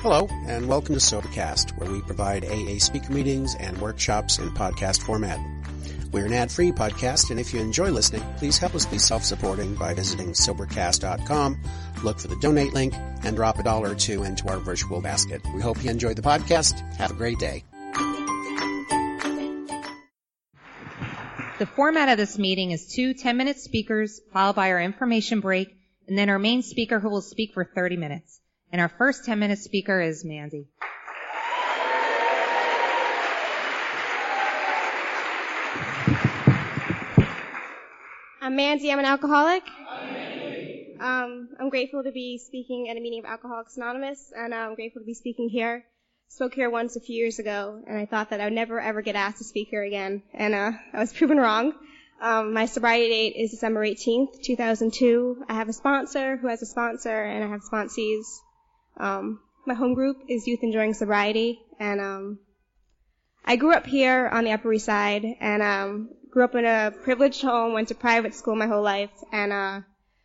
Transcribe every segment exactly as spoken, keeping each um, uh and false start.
Hello, and welcome to Sobercast, where we provide A A speaker meetings and workshops in podcast format. We're an ad-free podcast, and if you enjoy listening, please help us be self-supporting by visiting Sobercast dot com, look for the donate link, and drop a dollar or two into our virtual basket. We hope you enjoyed the podcast. Have a great day. The format of this meeting is two ten-minute speakers, followed by our information break, and then our main speaker who will speak for thirty minutes. And our first ten-minute speaker is Mandy. I'm Mandy. I'm an alcoholic. Um, I'm grateful to be speaking at a meeting of Alcoholics Anonymous, and I'm grateful to be speaking here. Spoke here once a few years ago, and I thought that I would never ever get asked to speak here again, and uh, I was proven wrong. Um, my sobriety date is December eighteenth, two thousand two. I have a sponsor who has a sponsor, and I have sponsees. Um, my home group is Youth Enjoying Sobriety, and um, I grew up here on the Upper East Side, and um, grew up in a privileged home, went to private school my whole life, and uh,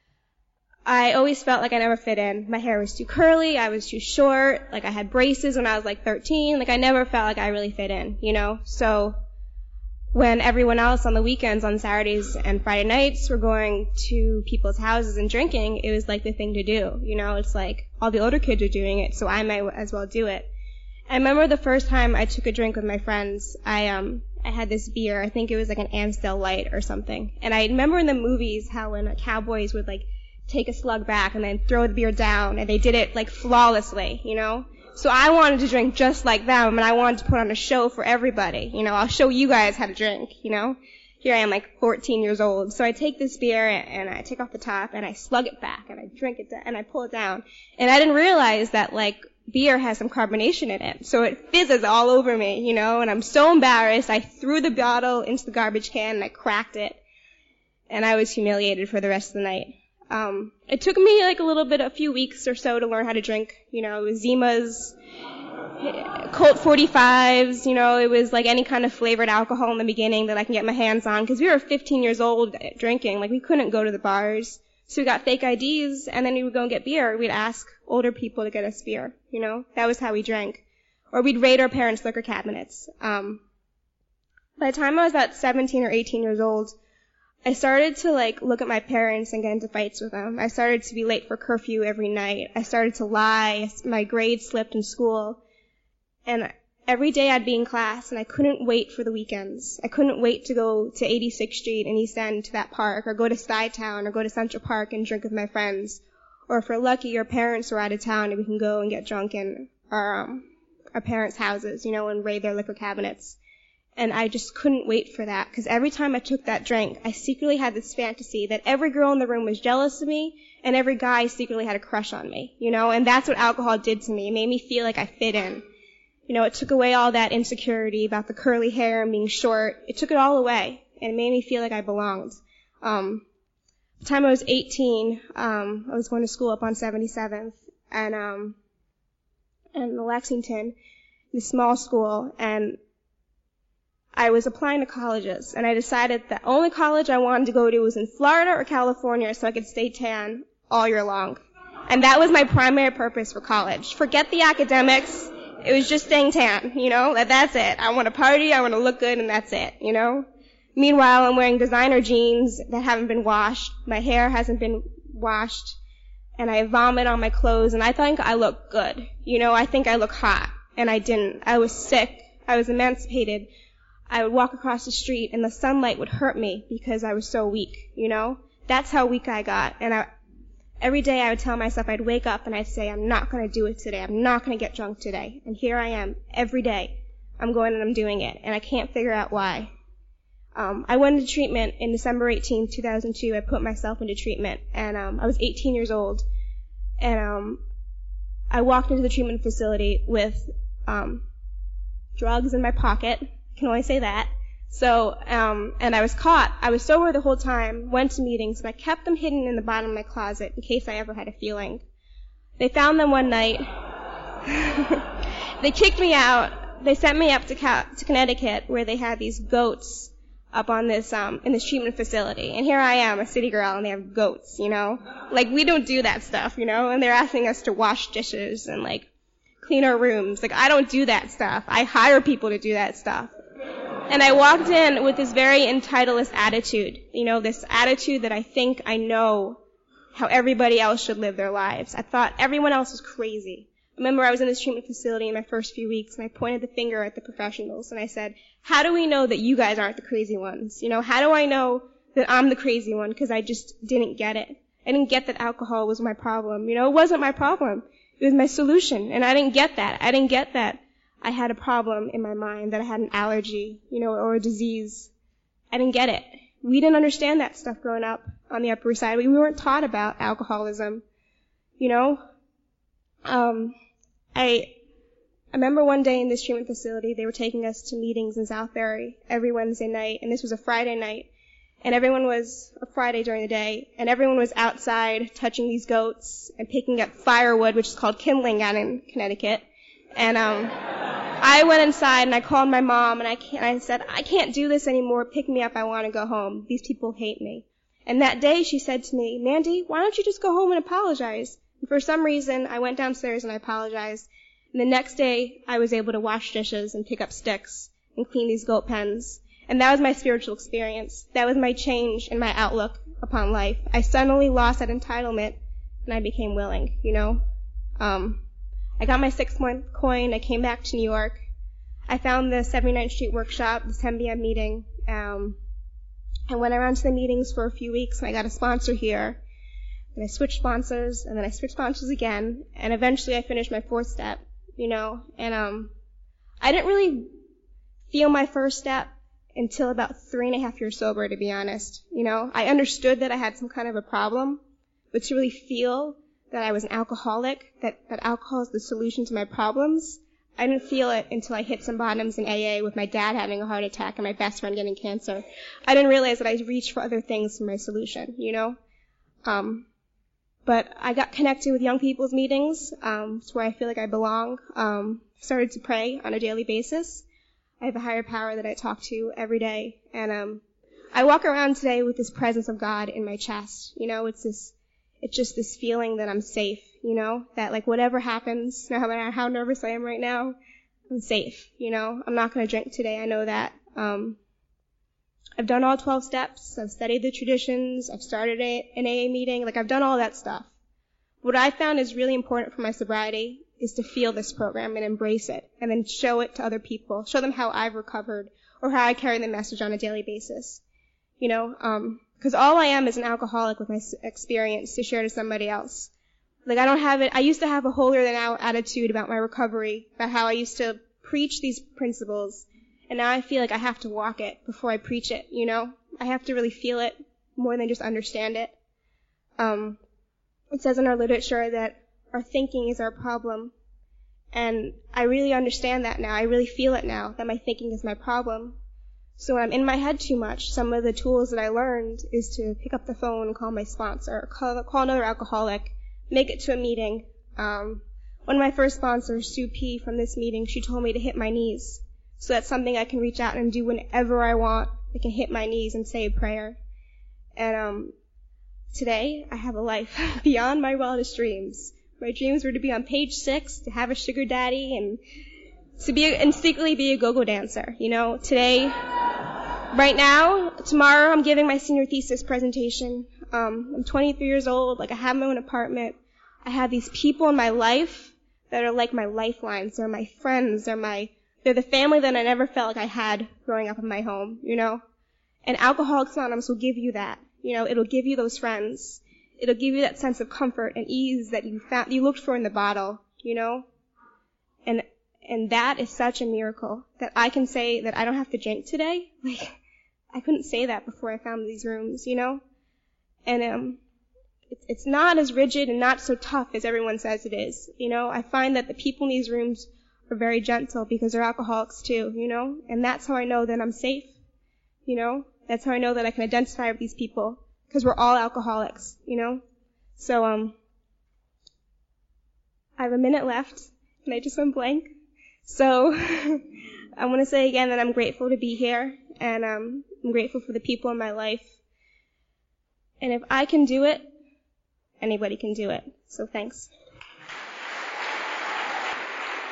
I always felt like I never fit in. My hair was too curly, I was too short, like I had braces when I was like thirteen, like I never felt like I really fit in, you know? So when everyone else on the weekends, on Saturdays and Friday nights were going to people's houses and drinking, it was like the thing to do, you know? It's like all the older kids are doing it, so I might as well do it. I remember the first time I took a drink with my friends, I um I had this beer, I think it was like an Amstel Light or something. And I remember in the movies how when cowboys would like take a slug back and then throw the beer down, and they did it like flawlessly, you know? So I wanted to drink just like them, and I wanted to put on a show for everybody. You know, I'll show you guys how to drink, you know? Here I am, like fourteen years old. So I take this beer, and I take off the top, and I slug it back, and I drink it, and I pull it down. And I didn't realize that, like, beer has some carbonation in it. So it fizzes all over me, you know? And I'm so embarrassed. I threw the bottle into the garbage can, and I cracked it. And I was humiliated for the rest of the night. Um, it took me like a little bit, a few weeks or so to learn how to drink. You know, it was Zimas, Colt forty-fives, you know, it was like any kind of flavored alcohol in the beginning that I can get my hands on, because we were fifteen years old drinking. Like, we couldn't go to the bars. So we got fake I Ds, and then we would go and get beer. We'd ask older people to get us beer, you know? That was how we drank. Or we'd raid our parents' liquor cabinets. Um, by the time I was about seventeen or eighteen years old, I started to, like, look at my parents and get into fights with them. I started to be late for curfew every night. I started to lie. My grades slipped in school. And every day I'd be in class, and I couldn't wait for the weekends. I couldn't wait to go to eighty-sixth Street in East End to that park, or go to Skytown, or go to Central Park and drink with my friends. Or if we're lucky, our parents are out of town, and we can go and get drunk in our, um, our parents' houses, you know, and raid their liquor cabinets. And I just couldn't wait for that, because every time I took that drink, I secretly had this fantasy that every girl in the room was jealous of me, and every guy secretly had a crush on me, you know? And that's what alcohol did to me. It made me feel like I fit in. You know, it took away all that insecurity about the curly hair and being short. It took it all away, and it made me feel like I belonged. Um, the time I was eighteen, um, I was going to school up on seventy-seventh, and, um, in Lexington, this small school, and I was applying to colleges, and I decided that the only college I wanted to go to was in Florida or California, so I could stay tan all year long. And that was my primary purpose for college. Forget the academics. It was just staying tan, you know? That, that's it. I want to party, I want to look good, and that's it, you know? Meanwhile, I'm wearing designer jeans that haven't been washed. My hair hasn't been washed. And I vomit on my clothes, and I think I look good. You know, I think I look hot. And I didn't. I was sick. I was emancipated. I would walk across the street, and the sunlight would hurt me because I was so weak, you know? That's how weak I got. And I, every day I would tell myself, I'd wake up and I'd say, I'm not going to do it today. I'm not going to get drunk today. And here I am, every day. I'm going and I'm doing it, and I can't figure out why. Um, I went into treatment in December eighteenth, two thousand two. I put myself into treatment, and um, I was eighteen years old. And um, I walked into the treatment facility with um, drugs in my pocket. I can only say that. So, um, and I was caught. I was sober the whole time, went to meetings, but I kept them hidden in the bottom of my closet in case I ever had a feeling. They found them one night. They kicked me out. They sent me up to, Cal- to Connecticut, where they had these goats up on this, um, in this treatment facility. And here I am, a city girl, and they have goats, you know? Like, we don't do that stuff, you know? And they're asking us to wash dishes and, like, clean our rooms. Like, I don't do that stuff. I hire people to do that stuff. And I walked in with this very entitlist attitude, you know, this attitude that I think I know how everybody else should live their lives. I thought everyone else was crazy. I remember I was in this treatment facility in my first few weeks, and I pointed the finger at the professionals, and I said, how do we know that you guys aren't the crazy ones? You know, how do I know that I'm the crazy one? Because I just didn't get it. I didn't get that alcohol was my problem. You know, it wasn't my problem. It was my solution, and I didn't get that. I didn't get that I had a problem in my mind, that I had an allergy, you know, or a disease. I didn't get it. We didn't understand that stuff growing up on the Upper East Side. We weren't taught about alcoholism, you know. Um, I, I remember one day in this treatment facility, they were taking us to meetings in Southbury every Wednesday night, and this was a Friday night, and everyone was, a Friday during the day, and everyone was outside touching these goats and picking up firewood, which is called kindling out in Connecticut. And um, I went inside and I called my mom and I, can't, I said, I can't do this anymore. Pick me up. I want to go home. These people hate me. And that day she said to me, Mandy, why don't you just go home and apologize? And for some reason, I went downstairs and I apologized. And the next day, I was able to wash dishes and pick up sticks and clean these goat pens. And that was my spiritual experience. That was my change in my outlook upon life. I suddenly lost that entitlement and I became willing, you know. Um, I got my six-month coin. I came back to New York. I found the seventy-ninth Street Workshop, the ten p.m. meeting. Um, I went around to the meetings for a few weeks, and I got a sponsor here. And I switched sponsors, and then I switched sponsors again, and eventually I finished my fourth step, you know. And um, I didn't really feel my first step until about three and a half years sober, to be honest. You know, I understood that I had some kind of a problem, but to really feel that I was an alcoholic, that, that alcohol is the solution to my problems, I didn't feel it until I hit some bottoms in A A with my dad having a heart attack and my best friend getting cancer. I didn't realize that I reached for other things for my solution, you know? Um, but I got connected with young people's meetings. Um, it's where I feel like I belong. Um, started to pray on a daily basis. I have a higher power that I talk to every day. And um, I walk around today with this presence of God in my chest. You know, it's this It's just this feeling that I'm safe, you know, that like whatever happens, no matter how nervous I am right now, I'm safe, you know. I'm not going to drink today, I know that. Um, I've done all twelve steps, I've studied the traditions, I've started a, an A A meeting, like I've done all that stuff. What I found is really important for my sobriety is to feel this program and embrace it, and then show it to other people, show them how I've recovered, or how I carry the message on a daily basis, you know, um, because all I am is an alcoholic with my experience to share to somebody else. Like, I don't have it. I used to have a holier-than-thou attitude about my recovery, about how I used to preach these principles, and now I feel like I have to walk it before I preach it, you know? I have to really feel it more than just understand it. Um, it says in our literature that our thinking is our problem, and I really understand that now. I really feel it now, that my thinking is my problem. So when I'm in my head too much, some of the tools that I learned is to pick up the phone and call my sponsor, or call, call another alcoholic, make it to a meeting. Um, one of my first sponsors, Sue P. from this meeting, she told me to hit my knees. So that's something I can reach out and do whenever I want. I can hit my knees and say a prayer. And um, today, I have a life beyond my wildest dreams. My dreams were to be on page six, to have a sugar daddy, and to be a, and secretly be a go-go dancer. You know, today, right now, tomorrow, I'm giving my senior thesis presentation. Um, I'm twenty-three years old. Like, I have my own apartment. I have these people in my life that are like my lifelines. They're my friends. They're my, they're the family that I never felt like I had growing up in my home, you know? And Alcoholics Anonymous will give you that. You know, it'll give you those friends. It'll give you that sense of comfort and ease that you found, you looked for in the bottle, you know? And, and that is such a miracle that I can say that I don't have to drink today. Like, I couldn't say that before I found these rooms, you know? And, um, it's, it's not as rigid and not so tough as everyone says it is, you know? I find that the people in these rooms are very gentle because they're alcoholics too, you know? And that's how I know that I'm safe, you know? That's how I know that I can identify with these people, because we're all alcoholics, you know? So, um, I have a minute left, and I just went blank. So, I want to say again that I'm grateful to be here, and um, I'm grateful for the people in my life. And if I can do it, anybody can do it. So thanks.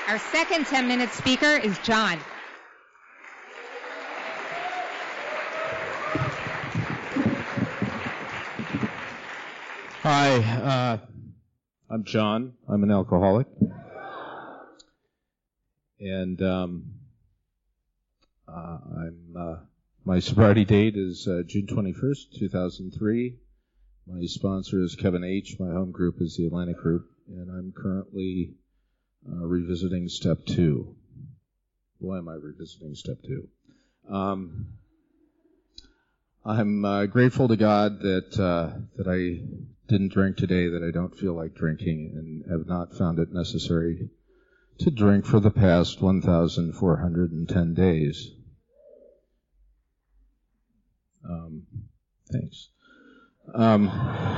Our second ten-minute speaker is John. Hi, uh, I'm John. I'm an alcoholic. And um, uh, I'm uh, my sobriety date is uh, June twenty-first, two thousand three. My sponsor is Kevin H. My home group is the Atlantic Group. And I'm currently uh, revisiting step two. Why am I revisiting step two? Um, I'm uh, grateful to God that uh, that I didn't drink today, that I don't feel like drinking, and have not found it necessary to drink for the past one thousand four hundred ten days. Um, thanks. Um,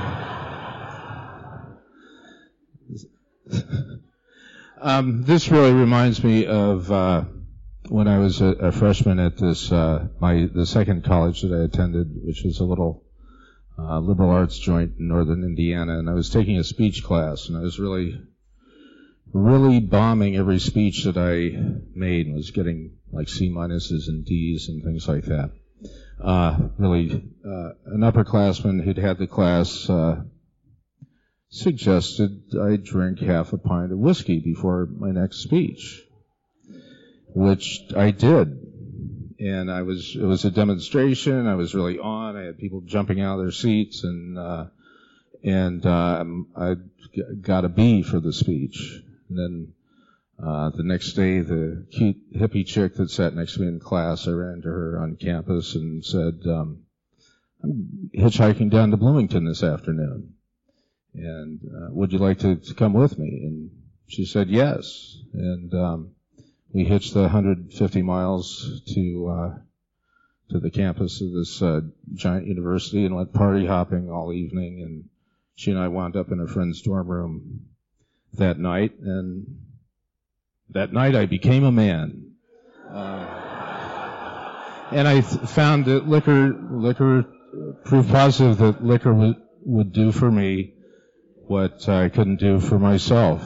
um, this really reminds me of uh, when I was a, a freshman at this uh, my the second college that I attended, which was a little uh, liberal arts joint in northern Indiana, and I was taking a speech class, and I was really, really bombing every speech that I made, and was getting like C minuses and D's and things like that. Uh, really, uh, an upperclassman who'd had the class uh, suggested I drink half a pint of whiskey before my next speech, which I did. And I was, it was a demonstration. I was really on. I had people jumping out of their seats, and uh, and um, I got a B for the speech. And then uh, the next day, the cute hippie chick that sat next to me in class, I ran to her on campus and said, um, "I'm hitchhiking down to Bloomington this afternoon, and uh, would you like to, to come with me?" And she said yes. And um, we hitched the one hundred fifty miles to uh, to the campus of this uh, giant university and went party hopping all evening. And she and I wound up in a friend's dorm room that night. And that night I became a man. Uh, and I th- found that liquor, liquor, proof positive that liquor w- would do for me what I couldn't do for myself.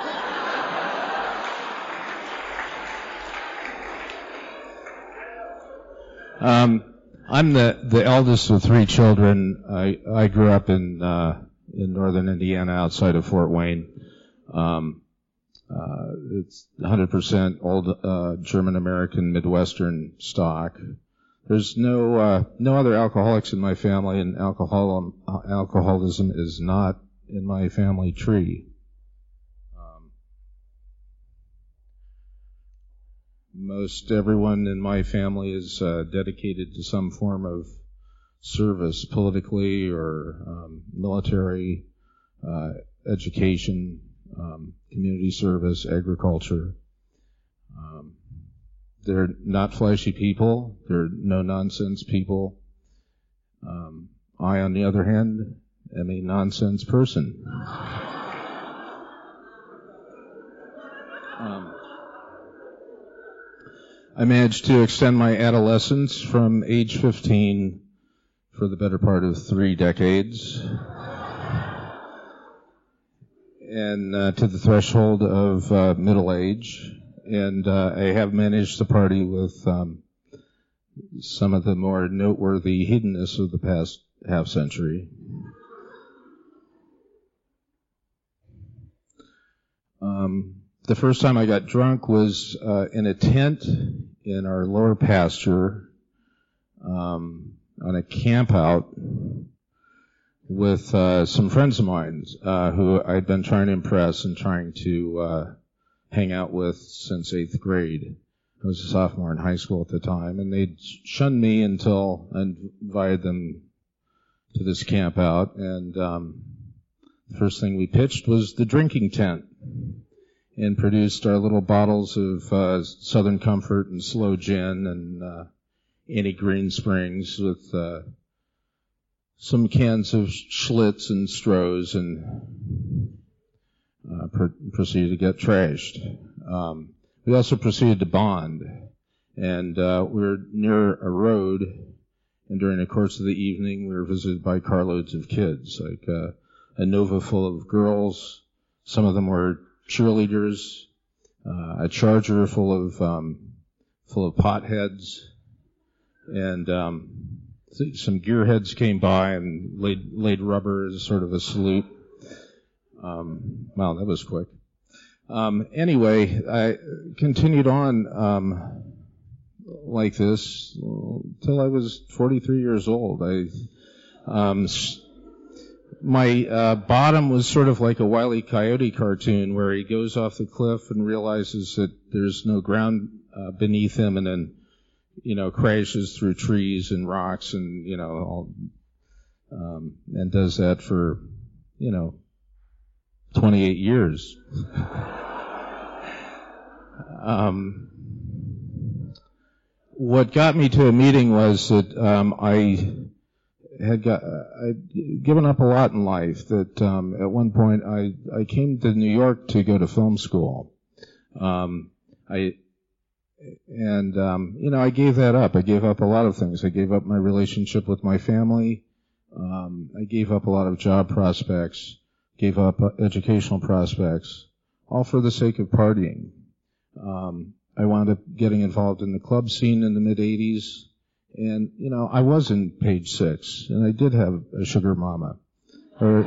Um, I'm the, the eldest of three children. I, I grew up in, uh, in northern Indiana outside of Fort Wayne. Um, uh, it's one hundred percent old, uh, German-American Midwestern stock. There's no, uh, no other alcoholics in my family, and alcohol, uh, alcoholism is not in my family tree. Most everyone in my family is uh, dedicated to some form of service, politically or um, military, uh, education, um, community service, agriculture. Um, they're not flashy people. They're no-nonsense people. Um, I, on the other hand, am a nonsense person. Um, I managed to extend my adolescence from age fifteen for the better part of three decades and uh, to the threshold of uh, middle age. And uh, I have managed to party with um, some of the more noteworthy hedonists of the past half century. Um, The first time I got drunk was uh, in a tent in our lower pasture um, on a camp out with uh, some friends of mine uh, who I'd been trying to impress and trying to uh, hang out with since eighth grade. I was a sophomore in high school at the time, and they'd shunned me until I invited them to this camp out. And um, the first thing we pitched was the drinking tent, and produced our little bottles of uh, Southern Comfort and Slow Gin and uh, Annie Green Springs with uh, some cans of Schlitz and Stroh's, and uh, pr- proceeded to get trashed. Um, we also proceeded to bond, and uh, we were near a road, and during the course of the evening we were visited by carloads of kids, like uh, a Nova full of girls. Some of them were cheerleaders. uh, a charger full of um, full of potheads, and um, some gearheads came by and laid laid rubber as sort of a salute. Um, wow, that was quick. Um, anyway, I continued on um, like this until I was forty-three years old. I um, my uh, bottom was sort of like a Wile E. Coyote cartoon where he goes off the cliff and realizes that there's no ground uh, beneath him, and then, you know, crashes through trees and rocks, and, you know, all, um, and does that for, you know, twenty-eight years. um, what got me to a meeting was that um, I had got I'd given up a lot in life. That um, at one point I I came to New York to go to film school. Um, I and um, you know I gave that up. I gave up a lot of things. I gave up my relationship with my family. Um, I gave up a lot of job prospects. Gave up educational prospects, all for the sake of partying. Um, I wound up getting involved in the club scene in the mid eighties. And, you know, I was in Page Six, and I did have a sugar mama. Or,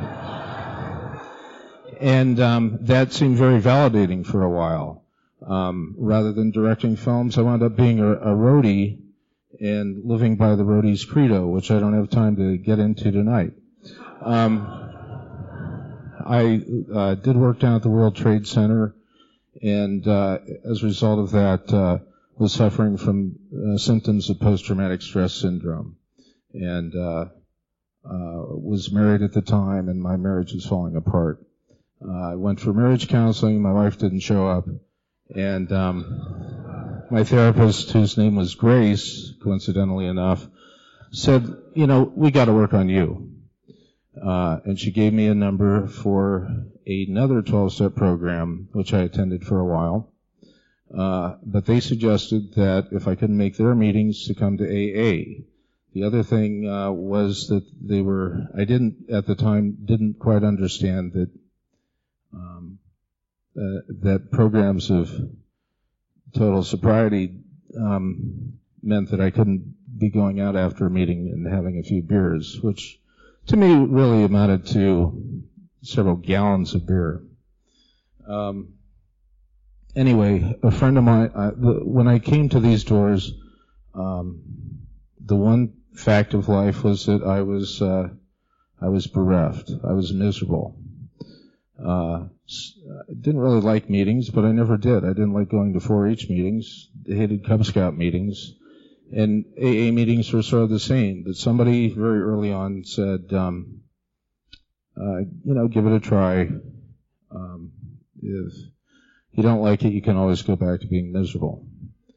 and um, that seemed very validating for a while. Um, rather than directing films, I wound up being a, a roadie and living by the roadie's credo, which I don't have time to get into tonight. Um, I uh, did work down at the World Trade Center, and uh, as a result of that, uh, was suffering from uh, symptoms of post-traumatic stress syndrome, and uh, uh, was married at the time, and my marriage was falling apart. Uh, I went for marriage counseling. My wife didn't show up, and um, my therapist, whose name was Grace, coincidentally enough, said, you know, we got to work on you. Uh, and she gave me a number for another twelve-step program, which I attended for a while. Uh, but they suggested that if I couldn't make their meetings, to come to A A. The other thing uh, was that they were, I didn't, at the time, didn't quite understand that um, uh, that programs of total sobriety um, meant that I couldn't be going out after a meeting and having a few beers, which to me really amounted to several gallons of beer. Um, anyway, a friend of mine, uh, the, when I came to these doors, um, the one fact of life was that I was uh, I was bereft. I was miserable. Uh, I didn't really like meetings, but I never did. I didn't like going to four H meetings. I hated Cub Scout meetings. And A A meetings were sort of the same, but somebody very early on said, um, uh, you know, give it a try. Um, if you don't like it, you can always go back to being miserable.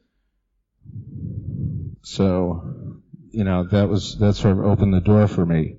So, you know, that was, that sort of opened the door for me.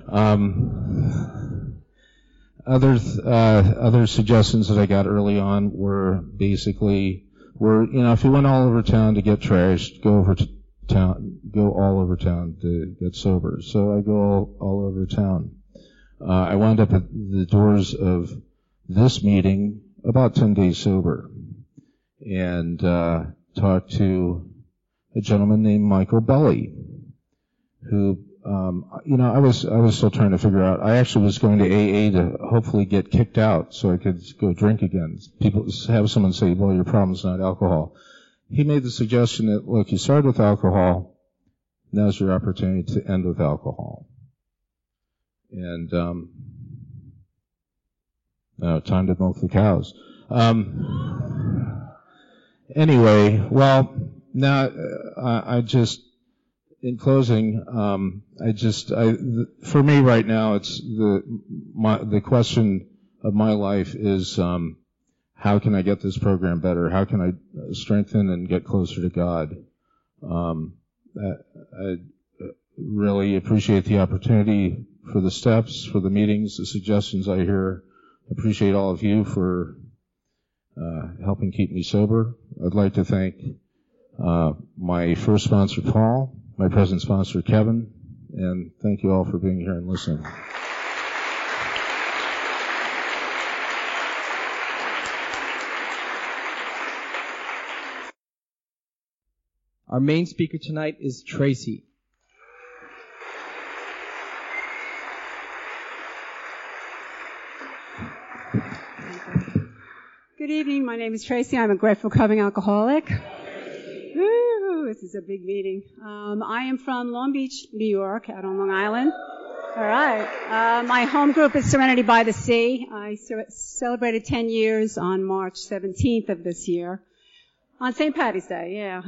Um, other, uh, other suggestions that I got early on were basically, were, you know, if you went all over town to get trashed, go over to town, go all over town to get sober. So I go all, all over town. Uh, I wound up at the doors of this meeting about ten days sober, and uh, talked to a gentleman named Michael Belly, who, um, you know, I was I was still trying to figure out. I actually was going to A A to hopefully get kicked out so I could go drink again. People have someone say, "Well, your problem's not alcohol." He made the suggestion that, look, you started with alcohol, now's your opportunity to end with alcohol. And, um, no, time to milk the cows. Um, anyway, well, now, uh, I just, in closing, um, I just, I, th- for me right now, it's the, my, the question of my life is, um, how can I get this program better? How can I strengthen and get closer to God? Um, I, I really appreciate the opportunity for the steps, for the meetings, the suggestions I hear. I appreciate all of you for uh, helping keep me sober. I'd like to thank uh, my first sponsor, Paul, my present sponsor, Kevin, and thank you all for being here and listening. Our main speaker tonight is Tracy. Good evening. My name is Tracy. I'm a grateful recovering alcoholic. Woo, this is a big meeting. Um, I am from Long Beach, New York, out on Long Island. All right. Uh, my home group is Serenity by the Sea. I ce- celebrated ten years on March seventeenth of this year. On Saint Patty's Day, yeah.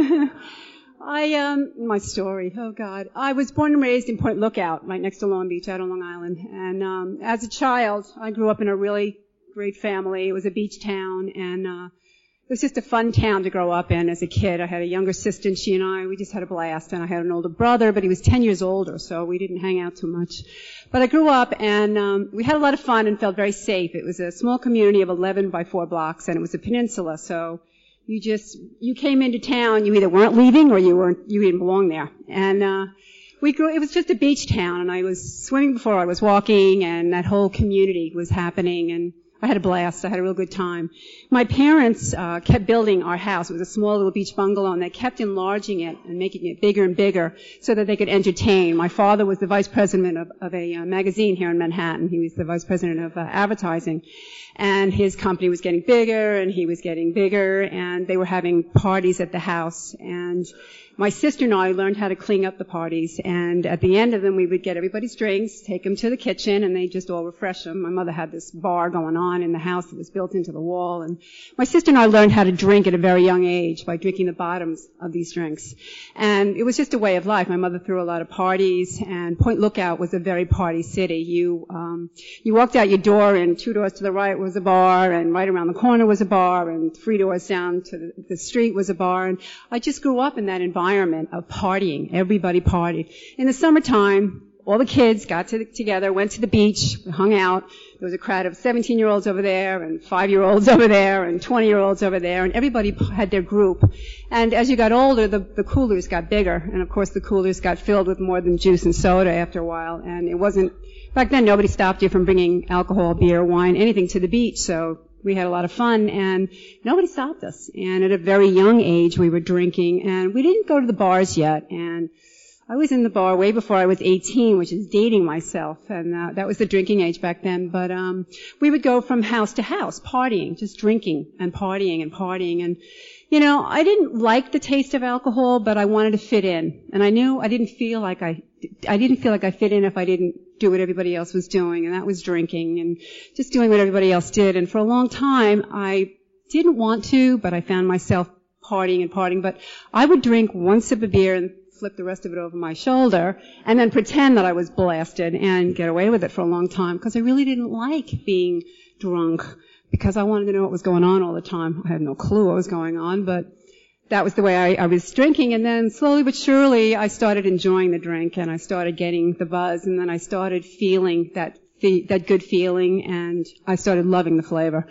I, um, my story, oh God. I was born and raised in Point Lookout, right next to Long Beach, out on Long Island. And, um, as a child, I grew up in a really great family. It was a beach town, and, uh, it was just a fun town to grow up in as a kid. I had a younger sister, and she and I, we just had a blast. And I had an older brother, but he was ten years older, so we didn't hang out too much. But I grew up, and um, we had a lot of fun and felt very safe. It was a small community of eleven by four blocks, and it was a peninsula, so you just, you came into town, you either weren't leaving or you weren't, you didn't belong there. And uh we grew, it was just a beach town, and I was swimming before I was walking, and that whole community was happening, and I had a blast. I had a real good time. My parents uh kept building our house. It was a small little beach bungalow, and they kept enlarging it and making it bigger and bigger so that they could entertain. My father was the vice president of, of a uh, magazine here in Manhattan. He was the vice president of uh, advertising. And his company was getting bigger, and he was getting bigger, and they were having parties at the house. And my sister and I learned how to clean up the parties, and at the end of them, we would get everybody's drinks, take them to the kitchen, and they just all refresh them. My mother had this bar going on in the house that was built into the wall, and my sister and I learned how to drink at a very young age by drinking the bottoms of these drinks. And it was just a way of life. My mother threw a lot of parties, and Point Lookout was a very party city. You, um, you walked out your door, and two doors to the right was a bar, and right around the corner was a bar, and three doors down to the, the street was a bar. And I just grew up in that environment of partying. Everybody partied. In the summertime, all the kids got to, together, went to the beach, hung out. There was a crowd of seventeen-year-olds over there, and five-year-olds over there, and twenty-year-olds over there, and everybody had their group. And as you got older, the, the coolers got bigger, and of course the coolers got filled with more than juice and soda after a while, and it wasn't, back then nobody stopped you from bringing alcohol, beer, wine, anything to the beach, so we had a lot of fun, and nobody stopped us. And at a very young age, we were drinking, and we didn't go to the bars yet. And I was in the bar way before I was eighteen, which is dating myself, and uh, that was the drinking age back then. But um we would go from house to house, partying, just drinking and partying and partying. And, you know, I didn't like the taste of alcohol, but I wanted to fit in. And I knew I didn't feel like I, I didn't feel like I fit in if I didn't do what everybody else was doing, and that was drinking and just doing what everybody else did. And for a long time, I didn't want to, but I found myself partying and partying. But I would drink one sip of beer and flip the rest of it over my shoulder and then pretend that I was blasted and get away with it for a long time, because I really didn't like being drunk, because I wanted to know what was going on all the time. I had no clue what was going on, but that was the way I, I was drinking. And then slowly but surely, I started enjoying the drink, and I started getting the buzz, and then I started feeling that fe- that good feeling, and I started loving the flavor.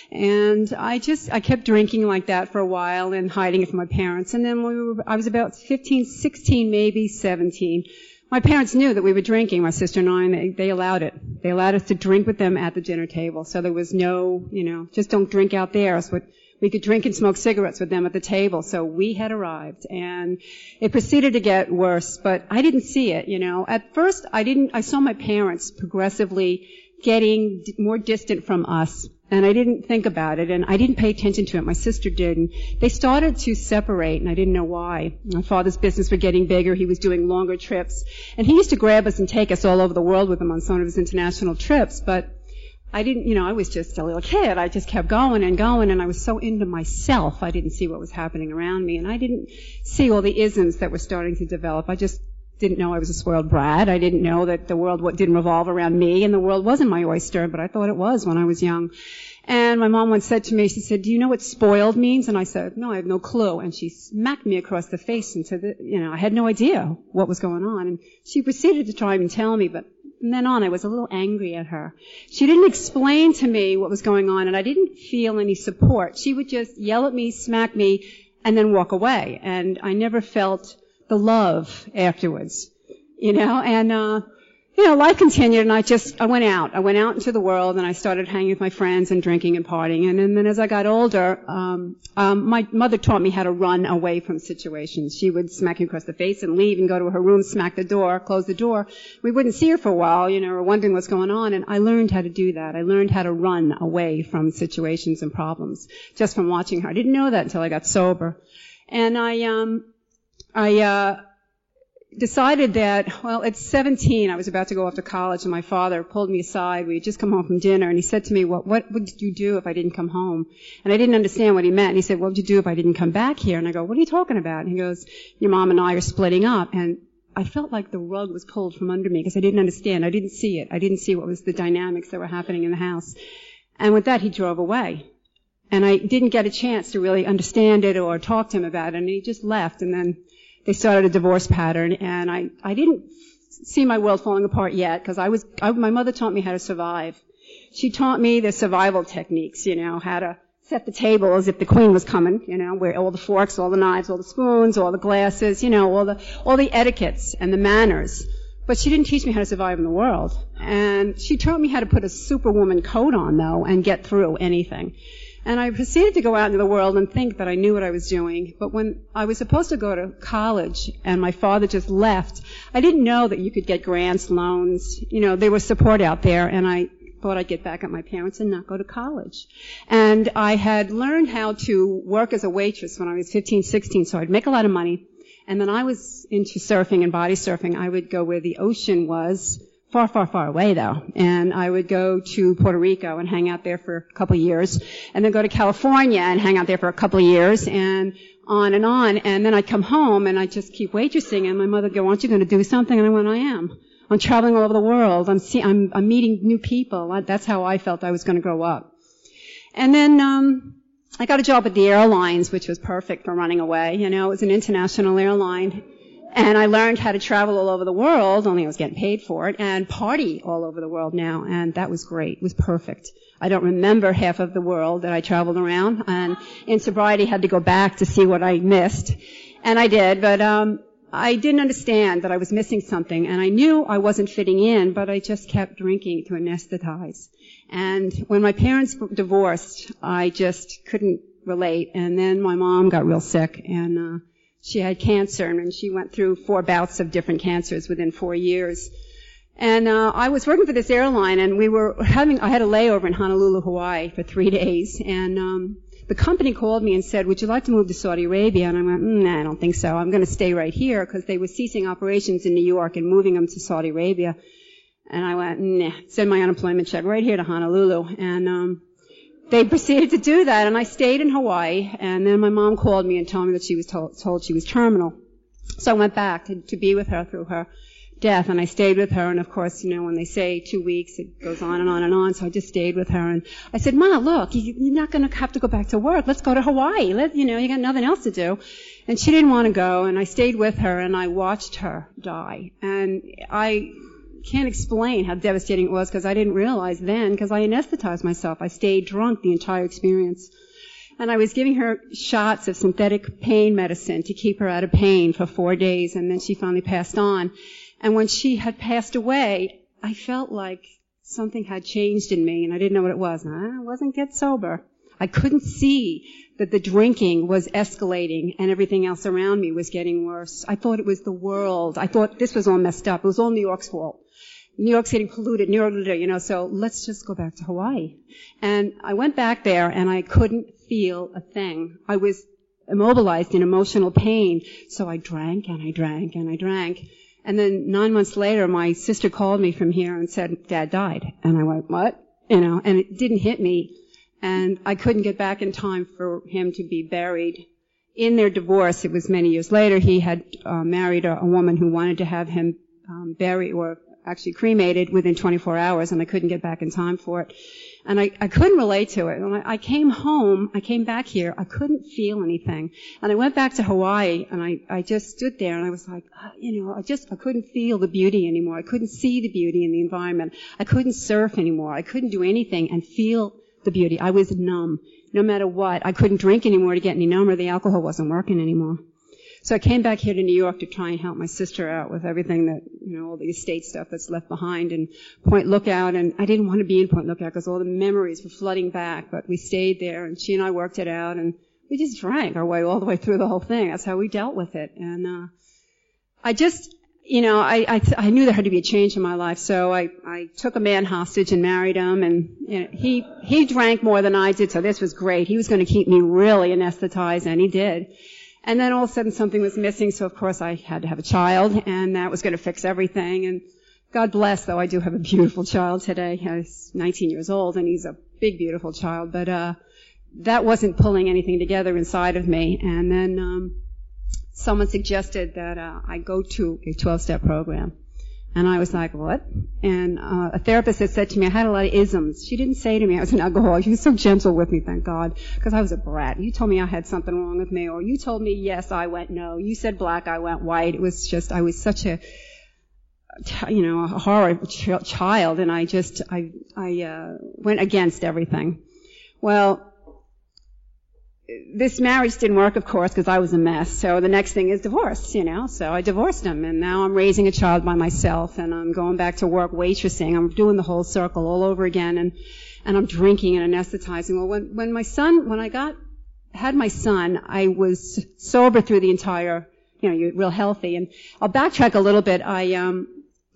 And I just, I kept drinking like that for a while and hiding it from my parents. And then when we were, I was about fifteen, sixteen, maybe seventeen. My parents knew that we were drinking, my sister and I, and they, they allowed it. They allowed us to drink with them at the dinner table. So there was no, you know, just don't drink out there. So we could drink and smoke cigarettes with them at the table. So we had arrived, and it proceeded to get worse, but I didn't see it, you know. At first, I didn't, I saw my parents progressively getting d- more distant from us, and I didn't think about it, and I didn't pay attention to it. My sister did, and they started to separate, and I didn't know why. My father's business was getting bigger. He was doing longer trips, and he used to grab us and take us all over the world with him on some of his international trips, but I didn't, you know, I was just a little kid. I just kept going and going, and I was so into myself, I didn't see what was happening around me, and I didn't see all the isms that were starting to develop. I just didn't know I was a spoiled brat. I didn't know that the world didn't revolve around me, and the world wasn't my oyster, but I thought it was when I was young. And my mom once said to me, she said, "Do you know what spoiled means?" And I said, "No, I have no clue." And she smacked me across the face and said, you know, I had no idea what was going on. And she proceeded to try and tell me, but from then on, I was a little angry at her. She didn't explain to me what was going on, and I didn't feel any support. She would just yell at me, smack me, and then walk away. And I never felt the love afterwards, you know. And uh you know, life continued, and I just, I went out. I went out into the world, and I started hanging with my friends and drinking and partying. And, and then as I got older, um, um, my mother taught me how to run away from situations. She would smack you across the face and leave and go to her room, smack the door, close the door. We wouldn't see her for a while, you know, or wondering what's going on. And I learned how to do that. I learned how to run away from situations and problems just from watching her. I didn't know that until I got sober. And I, um, I, uh, decided that, well, at seventeen, I was about to go off to college, and my father pulled me aside. We had just come home from dinner, and he said to me, what, what would you do if I didn't come home? And I didn't understand what he meant. And he said, what would you do if I didn't come back here? And I go, what are you talking about? And he goes, your mom and I are splitting up. And I felt like the rug was pulled from under me because I didn't understand. I didn't see it. I didn't see what was the dynamics that were happening in the house. And with that, he drove away. And I didn't get a chance to really understand it or talk to him about it. And he just left, and then they started a divorce pattern, and I, I didn't see my world falling apart yet, because I was, I, my mother taught me how to survive. She taught me the survival techniques, you know, how to set the table as if the queen was coming, you know, where all the forks, all the knives, all the spoons, all the glasses, you know, all the, all the etiquettes and the manners. But she didn't teach me how to survive in the world. And she taught me how to put a superwoman coat on, though, and get through anything. And I proceeded to go out into the world and think that I knew what I was doing. But when I was supposed to go to college and my father just left, I didn't know that you could get grants, loans. You know, there was support out there, and I thought I'd get back at my parents and not go to college. And I had learned how to work as a waitress when I was fifteen, sixteen, so I'd make a lot of money. And then I was into surfing and body surfing. I would go where the ocean was, far, far, far away, though. And I would go to Puerto Rico and hang out there for a couple of years, and then go to California and hang out there for a couple of years, and on and on. And then I'd come home, and I'd just keep waitressing, and my mother would go, aren't you going to do something? And I went, I am. I'm traveling all over the world. I'm, see- I'm, I'm meeting new people. I, that's how I felt I was going to grow up. And then um I got a job at the airlines, which was perfect for running away. You know, it was an international airline. And I learned how to travel all over the world, only I was getting paid for it, and party all over the world now. And that was great. It was perfect. I don't remember half of the world that I traveled around. And in sobriety, had to go back to see what I missed. And I did, but um I didn't understand that I was missing something. And I knew I wasn't fitting in, but I just kept drinking to anesthetize. And when my parents divorced, I just couldn't relate. And then my mom got real sick, and uh she had cancer, and she went through four bouts of different cancers within four years. And uh I was working for this airline, and we were having, I had a layover in Honolulu, Hawaii for three days. And um the company called me and said, would you like to move to Saudi Arabia? And I went, mm, nah, I don't think so. I'm going to stay right here, because they were ceasing operations in New York and moving them to Saudi Arabia. And I went, nah, send my unemployment check right here to Honolulu. And um they proceeded to do that, and I stayed in Hawaii. And then my mom called me and told me that she was told, told she was terminal. So I went back to, to be with her through her death, and I stayed with her. And of course, you know, when they say two weeks, it goes on and on and on. So I just stayed with her, and I said, Ma, look, you, you're not going to have to go back to work. Let's go to Hawaii. Let, you know, you got nothing else to do. And she didn't want to go, and I stayed with her, and I watched her die. And I can't explain how devastating it was, because I didn't realize then, because I anesthetized myself. I stayed drunk the entire experience. And I was giving her shots of synthetic pain medicine to keep her out of pain for four days, and then she finally passed on. And when she had passed away, I felt like something had changed in me, and I didn't know what it was. And I wasn't get sober. I couldn't see that the drinking was escalating and everything else around me was getting worse. I thought it was the world. I thought this was all messed up. It was all New York's fault. New York's getting polluted, New York, you know, so let's just go back to Hawaii. And I went back there, and I couldn't feel a thing. I was immobilized in emotional pain, so I drank and I drank and I drank. And then nine months later, my sister called me from here and said, Dad died. And I went, what? You know, and it didn't hit me. And I couldn't get back in time for him to be buried. In their divorce, it was many years later, he had uh, married a, a woman who wanted to have him um, buried, or actually cremated, within twenty-four hours, and I couldn't get back in time for it. And I, I couldn't relate to it. When I, I came home, I came back here, I couldn't feel anything. And I went back to Hawaii, and I, I just stood there, and I was like, uh, you know, I just, I couldn't feel the beauty anymore. I couldn't see the beauty in the environment. I couldn't surf anymore. I couldn't do anything and feel the beauty. I was numb, no matter what. I couldn't drink anymore to get any number. The alcohol wasn't working anymore. So I came back here to New York to try and help my sister out with everything that, you know, all the estate stuff that's left behind in Point Lookout. And I didn't want to be in Point Lookout because all the memories were flooding back, but we stayed there and she and I worked it out and we just drank our way all the way through the whole thing. That's how we dealt with it. And, uh, I just, you know, I, I, I knew there had to be a change in my life, so I, I took a man hostage and married him, and you know, he, he drank more than I did, so this was great. He was going to keep me really anesthetized, and he did. And then all of a sudden something was missing, so of course I had to have a child, and that was going to fix everything. And God bless, though, I do have a beautiful child today. He's nineteen years old, and he's a big, beautiful child, but, uh, that wasn't pulling anything together inside of me. And then, um, someone suggested that uh, I go to a twelve-step program. And I was like, what? And uh, a therapist had said to me, I had a lot of isms. She didn't say to me I was an alcoholic. She was so gentle with me, thank God, because I was a brat. You told me I had something wrong with me, or you told me yes, I went no. You said black, I went white. It was just, I was such a, you know, a horrible ch- child, and I just, I, I uh, went against everything. Well, this marriage didn't work, of course, because I was a mess. So the next thing is divorce, you know. So I divorced him, and now I'm raising a child by myself, and I'm going back to work waitressing. I'm doing the whole circle all over again, and and I'm drinking and anesthetizing. Well, when when my son, when I got had my son, I was sober through the entire, you know, you're real healthy. And I'll backtrack a little bit. I um.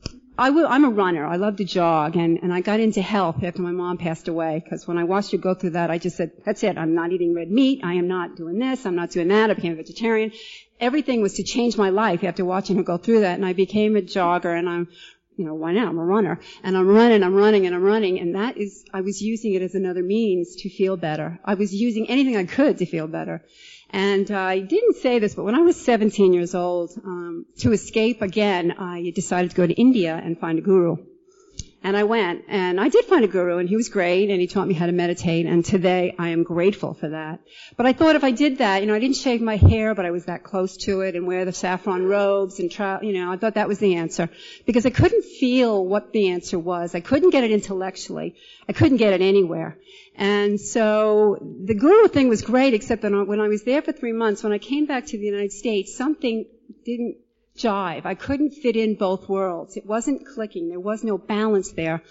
I will, I'm a runner. I love to jog, and, and I got into health after my mom passed away, because when I watched her go through that, I just said, that's it. I'm not eating red meat. I am not doing this. I'm not doing that. I became a vegetarian. Everything was to change my life after watching her go through that, and I became a jogger, and I'm, you know, why not? I'm a runner. And I'm running, I'm running, and I'm running, and that is, I was using it as another means to feel better. I was using anything I could to feel better. And uh, I didn't say this, but when I was seventeen years old, um, to escape again, I decided to go to India and find a guru. And I went, and I did find a guru, and he was great, and he taught me how to meditate, and today I am grateful for that. But I thought if I did that, you know, I didn't shave my hair, but I was that close to it, and wear the saffron robes, and try, you know, I thought that was the answer. Because I couldn't feel what the answer was. I couldn't get it intellectually. I couldn't get it anywhere. And so the guru thing was great, except that when I was there for three months, when I came back to the United States, something didn't jive. I couldn't fit in both worlds. It wasn't clicking. There was no balance there.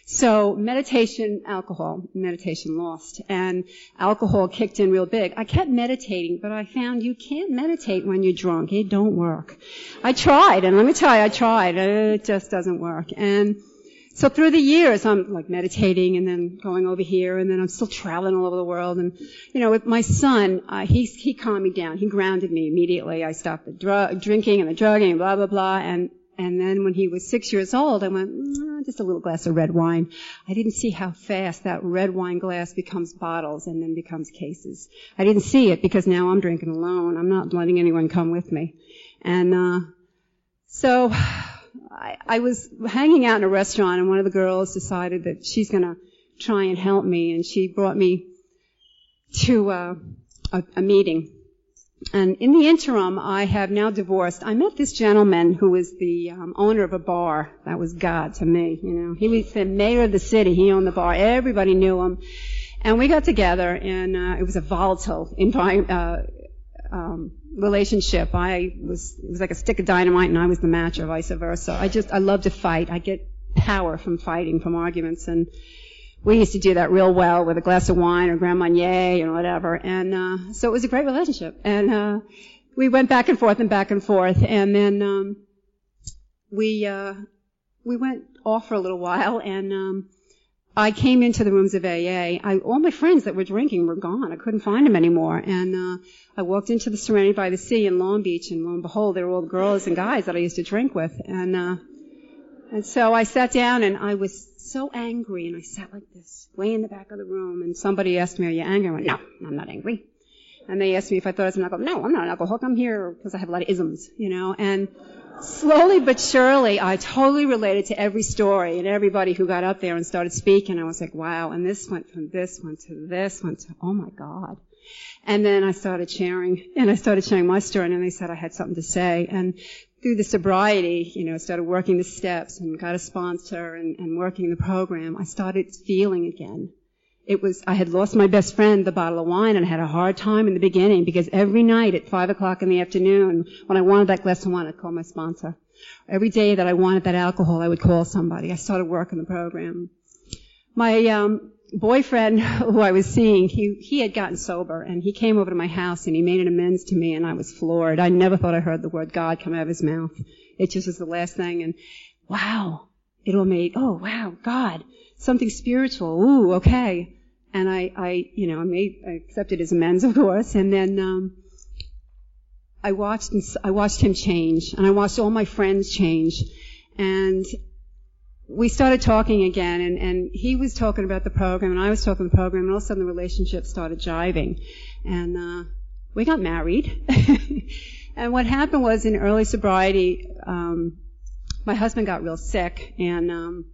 So meditation, alcohol, meditation lost. And alcohol kicked in real big. I kept meditating, but I found you can't meditate when you're drunk. It don't work. I tried, and let me tell you, I tried. It just doesn't work. And so through the years, I'm like meditating and then going over here, and then I'm still traveling all over the world. And, you know, with my son, uh, he, he calmed me down. He grounded me immediately. I stopped the drug, drinking and the drugging and blah, blah, blah. And, and then when he was six years old, I went, mm, just a little glass of red wine. I didn't see how fast that red wine glass becomes bottles and then becomes cases. I didn't see it because now I'm drinking alone. I'm not letting anyone come with me. And, uh, so, I, I was hanging out in a restaurant, and one of the girls decided that she's going to try and help me, and she brought me to uh, a, a meeting. And in the interim, I have now divorced. I met this gentleman who was the um, owner of a bar. That was God to me, you know. He was the mayor of the city. He owned the bar. Everybody knew him. And we got together, and uh, it was a volatile environment. Uh, um, relationship. I was, it was like a stick of dynamite, and I was the match, or vice versa. I just, I love to fight. I get power from fighting, from arguments, and we used to do that real well with a glass of wine or Grand Marnier or whatever. And, uh, so it was a great relationship. And, uh, we went back and forth and back and forth, and then, um, we, uh, we went off for a little while, and, um, I came into the rooms of A A. I, all my friends that were drinking were gone. I couldn't find them anymore. And uh, I walked into the Serenity by the Sea in Long Beach, and lo and behold, there were all the girls and guys that I used to drink with. And uh, and so I sat down, and I was so angry, and I sat like this, way in the back of the room. And somebody asked me, "Are you angry?" I went, "No, I'm not angry." And they asked me if I thought I was an alcoholic. No, I'm not an alcoholic. I'm here because I have a lot of isms, you know. And slowly but surely, I totally related to every story and everybody who got up there and started speaking. I was like, wow. And this went from this one to this one to, oh my God. And then I started sharing, and I started sharing my story, and then they said I had something to say. And through the sobriety, you know, started working the steps and got a sponsor and, and working the program, I started feeling again. it was, I had lost my best friend, the bottle of wine, and I had a hard time in the beginning because every night at five o'clock in the afternoon, when I wanted that glass of wine, I'd call my sponsor. Every day that I wanted that alcohol, I would call somebody. I started working the program. My, um, boyfriend who I was seeing, he, he had gotten sober, and he came over to my house and he made an amends to me, and I was floored. I never thought I heard the word God come out of his mouth. It just was the last thing, and wow, it all made, oh wow, God, something spiritual, ooh, okay. And I, I, you know, I made, I accepted his amends, of course, and then, um, I watched, I watched him change, and I watched all my friends change, and we started talking again, and, and he was talking about the program, and I was talking about the program, and all of a sudden the relationship started jiving. And uh we got married. And what happened was, in early sobriety, um my husband got real sick, and um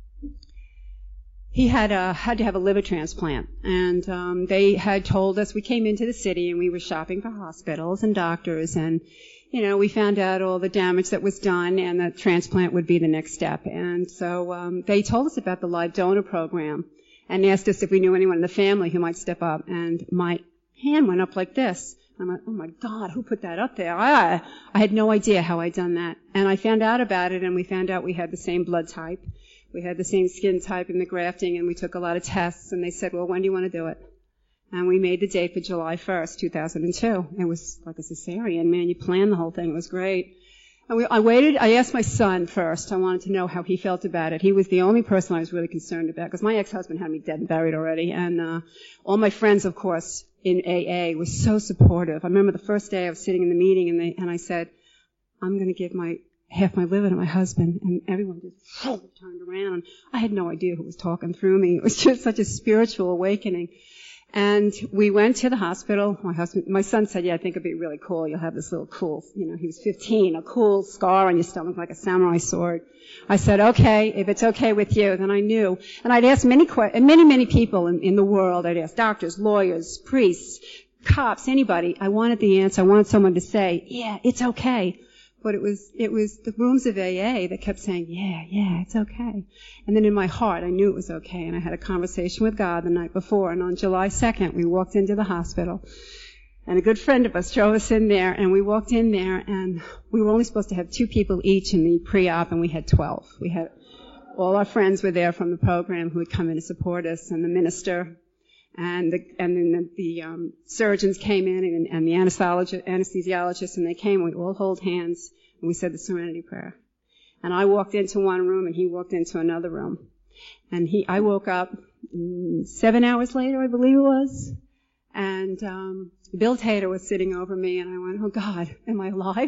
he had uh, had to have a liver transplant. And um they had told us, we came into the city, and we were shopping for hospitals and doctors, and you know, we found out all the damage that was done, and that transplant would be the next step. And so um, they told us about the live donor program and asked us if we knew anyone in the family who might step up. And my hand went up like this. I'm like, oh my God, who put that up there? I, I had no idea how I'd done that. And I found out about it, and we found out we had the same blood type. We had the same skin type in the grafting, and we took a lot of tests. And they said, well, when do you want to do it? And we made the date for July first, two thousand two. It was like a cesarean, man. You planned the whole thing. It was great. And we, I waited. I asked my son first. I wanted to know how he felt about it. He was the only person I was really concerned about, because my ex-husband had me dead and buried already. And uh all my friends, of course, in A A were so supportive. I remember the first day I was sitting in the meeting, and they and I said, I'm going to give my half my liver to my husband. And everyone just turned around. I had no idea who was talking through me. It was just such a spiritual awakening. And we went to the hospital. My husband, my son said, yeah, I think it'd be really cool. You'll have this little cool, you know, he was fifteen, a cool scar on your stomach like a samurai sword. I said, okay, if it's okay with you. Then I knew. And I'd asked many, many, many people in, in the world. I'd asked doctors, lawyers, priests, cops, anybody. I wanted the answer. I wanted someone to say, yeah, it's okay. But it was, it was the rooms of A A that kept saying, yeah, yeah, it's okay. And then in my heart, I knew it was okay. And I had a conversation with God the night before. And on July second, we walked into the hospital. And a good friend of us drove us in there. And we walked in there, and we were only supposed to have two people each in the pre-op, and we had twelve. We had, all our friends were there from the program who would come in to support us, and the minister. And the, and then the, the um, surgeons came in, and, and the anesthesiologist, anesthesiologists, and they came, and we all hold hands, and we said the Serenity Prayer. And I walked into one room, and he walked into another room. And he, I woke up mm, seven hours later, I believe it was, and um, Bill Tater was sitting over me, and I went, oh God, am I alive?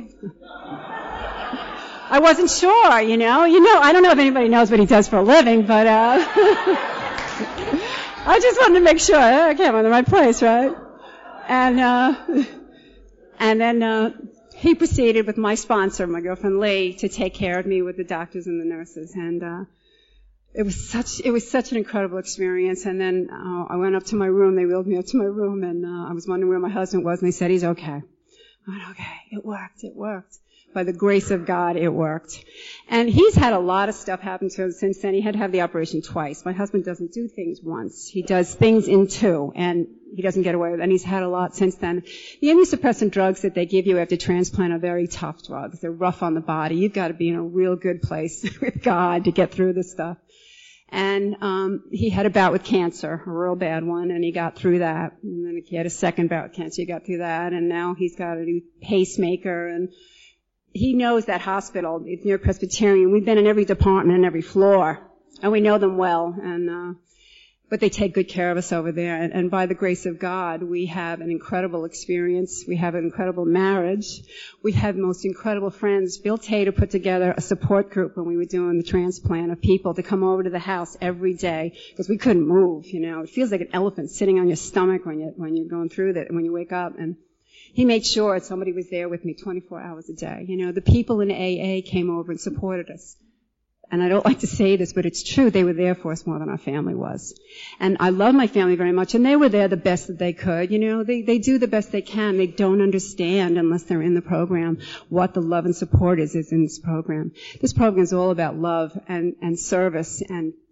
I wasn't sure, you know. You know, I don't know if anybody knows what he does for a living, but uh I just wanted to make sure. Okay, I'm in the right place, right? And uh and then uh he proceeded with my sponsor, my girlfriend Lee, to take care of me with the doctors and the nurses. And uh it was such it was such an incredible experience. And then uh, I went up to my room. They wheeled me up to my room, and uh, I was wondering where my husband was, and they said he's okay. I went, okay, it worked, it worked. By the grace of God, it worked. And he's had a lot of stuff happen to him since then. He had to have the operation twice. My husband doesn't do things once. He does things in two, and he doesn't get away with it. And he's had a lot since then. The immunosuppressant drugs that they give you after transplant are very tough drugs. They're rough on the body. You've got to be in a real good place with God to get through this stuff. And um he had a bout with cancer, a real bad one, and he got through that. And then he had a second bout with cancer. He got through that. And now he's got a new pacemaker, and he knows that hospital. It's near Presbyterian. We've been in every department and every floor, and we know them well. And uh, but they take good care of us over there. And, and by the grace of God, we have an incredible experience. We have an incredible marriage. We have most incredible friends. Bill Tater put together a support group when we were doing the transplant of people to come over to the house every day, because we couldn't move. You know, it feels like an elephant sitting on your stomach when you when you're going through that, when you wake up. And he made sure somebody was there with me twenty-four hours a day. You know, the people in A A came over and supported us. And I don't like to say this, but it's true. They were there for us more than our family was. And I love my family very much, and they were there the best that they could. You know, they, they do the best they can. They don't understand, unless they're in the program, what the love and support is, is in this program. This program is all about love and, and service and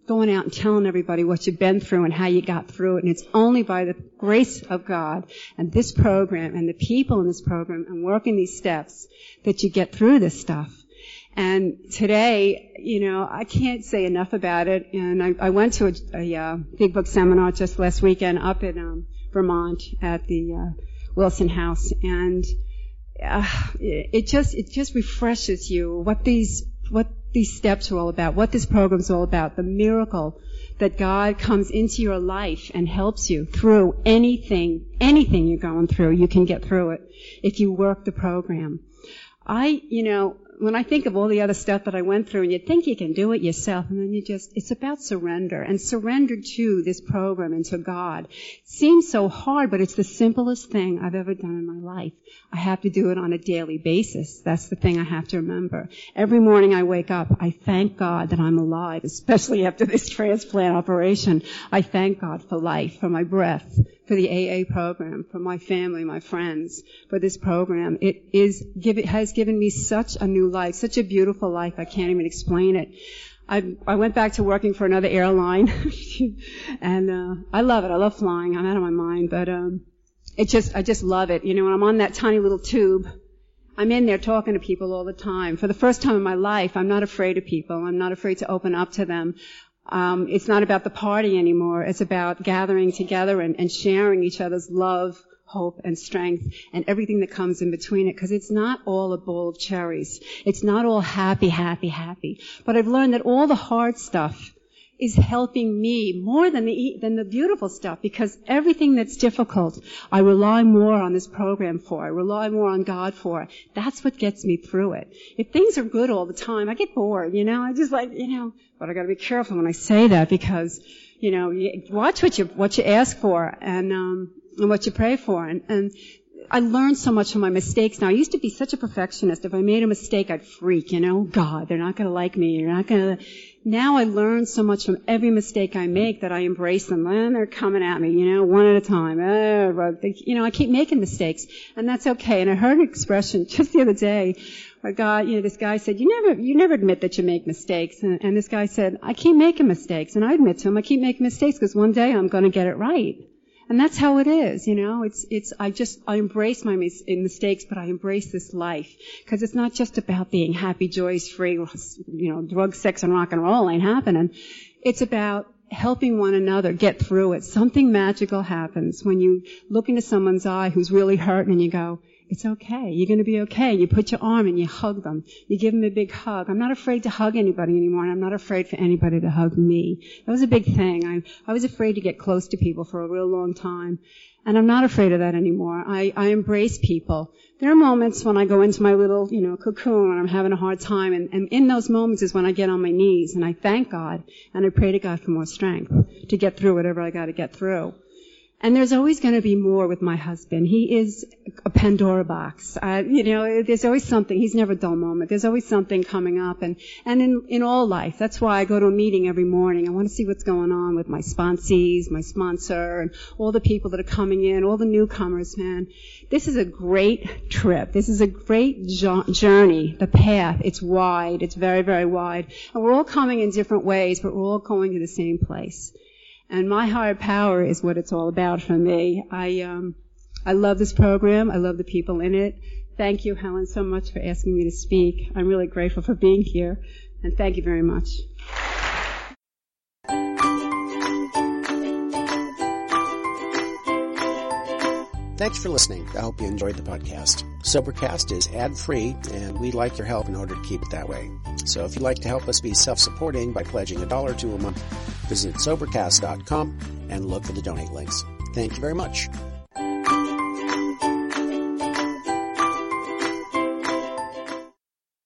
going out and telling everybody what you've been through and how you got through it. And it's only by the grace of God and this program and the people in this program and working these steps that you get through this stuff. And today, you know, I can't say enough about it. And I, I went to a, a uh, big book seminar just last weekend up in um, Vermont at the uh, Wilson House, and uh, it, it just it just refreshes you what these what these steps are all about, what this program is all about, the miracle that God comes into your life and helps you through anything, anything you're going through. You can get through it if you work the program. I, you know, when I think of all the other stuff that I went through, and you think you can do it yourself, and then you just, it's about surrender, and surrender to this program and to God. It seems so hard, but it's the simplest thing I've ever done in my life. I have to do it on a daily basis. That's the thing I have to remember. Every morning I wake up, I thank God that I'm alive, especially after this transplant operation. I thank God for life, for my breath, for the A A program, for my family, my friends, for this program. It is give it has given me such a new life, such a beautiful life. I can't even explain it. I I went back to working for another airline, and uh, I love it. I love flying. I'm out of my mind, but um, it just I just love it. You know, when I'm on that tiny little tube, I'm in there talking to people all the time. For the first time in my life, I'm not afraid of people. I'm not afraid to open up to them. Um, it's not about the party anymore. It's about gathering together and, and sharing each other's love, hope, and strength, and everything that comes in between it, because it's not all a bowl of cherries. It's not all happy, happy, happy. But I've learned that all the hard stuff is helping me more than the than the beautiful stuff, because everything that's difficult, I rely more on this program for. I rely more on God for. That's what gets me through it. If things are good all the time, I get bored, you know. I just like, you know, but I got to be careful when I say that, because, you know, you watch what you what you ask for and um and what you pray for, and and I learned so much from my mistakes now. I used to be such a perfectionist. If I made a mistake, I'd freak, you know. God, they're not going to like me. You're not going to. Now I learn so much from every mistake I make that I embrace them. And they're coming at me, you know, one at a time. Uh, they, you know, I keep making mistakes, and that's okay. And I heard an expression just the other day where God, you know, this guy said, you never, you never admit that you make mistakes. And, and this guy said, I keep making mistakes. And I admit to him, I keep making mistakes because one day I'm going to get it right. And that's how it is, you know. It's, it's, I just, I embrace my mis- mistakes, but I embrace this life. Because it's not just about being happy, joyous, free, you know, drugs, sex, and rock and roll ain't happening. It's about helping one another get through it. Something magical happens when you look into someone's eye who's really hurting and you go, it's okay. You're going to be okay. You put your arm and you hug them. You give them a big hug. I'm not afraid to hug anybody anymore, and I'm not afraid for anybody to hug me. That was a big thing. I, I was afraid to get close to people for a real long time, and I'm not afraid of that anymore. I, I embrace people. There are moments when I go into my little, you know, cocoon when I'm having a hard time, and, and in those moments is when I get on my knees and I thank God and I pray to God for more strength to get through whatever I got to get through. And there's always going to be more with my husband. He is a Pandora box. Uh, you know, there's always something. He's never a dull moment. There's always something coming up. And, and in, in all life, that's why I go to a meeting every morning. I want to see what's going on with my sponsees, my sponsor, and all the people that are coming in, all the newcomers, man. This is a great trip. This is a great jo- journey. The path, it's wide. It's very, very wide. And we're all coming in different ways, but we're all going to the same place. And my higher power is what it's all about for me. I um, I love this program. I love the people in it. Thank you, Helen, so much for asking me to speak. I'm really grateful for being here. And thank you very much. Thanks for listening. I hope you enjoyed the podcast. Sobercast is ad-free, and we'd like your help in order to keep it that way. So if you'd like to help us be self-supporting by pledging a dollar to a month, visit Sobercast dot com and look for the donate links. Thank you very much.